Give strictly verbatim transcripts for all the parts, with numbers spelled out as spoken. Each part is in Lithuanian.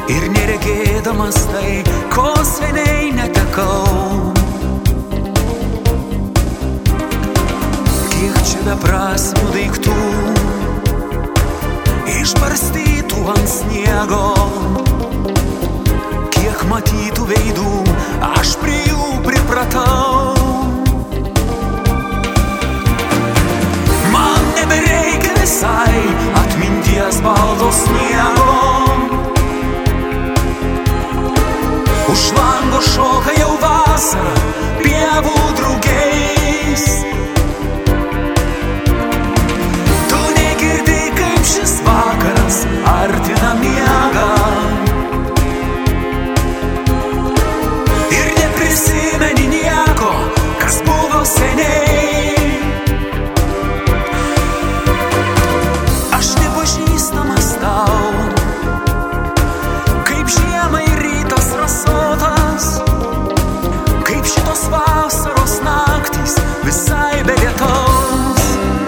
ir neregėdamas tai, ko seniai netekau. Kiek čia beprasmių daiktų, išbarstytų ant sniego, kiek matytų veidų, aš prie jų pripratau. Man nebereikia visai atminties balto sniego, už lango šoka jau vasara pievų drugiais. Tu negirdi, kaip šis vakaras artina miegą, ir neprisimeni nieko, kas buvo seniai. Aš nepažįstamas tau, kaip žiemai rytas rasotas, kaip šitos vasaros naktys visai be lietaus.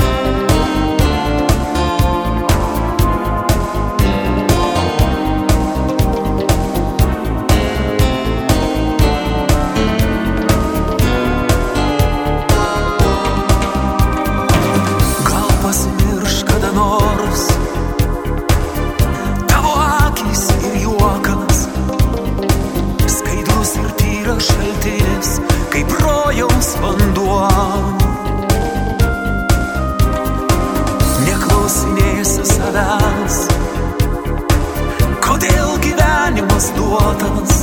Gal pasimirš kada nors tavo akys ir juokas, skaidrus ir tyras šaltinis, kaip rojaus vanduo. Neklausinėsi savęs, kodėl gyvenimas duotas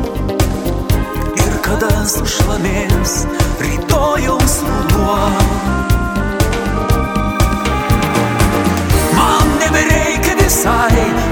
ir kada sušlamės rytojaus ruduo. Man nebereikia visai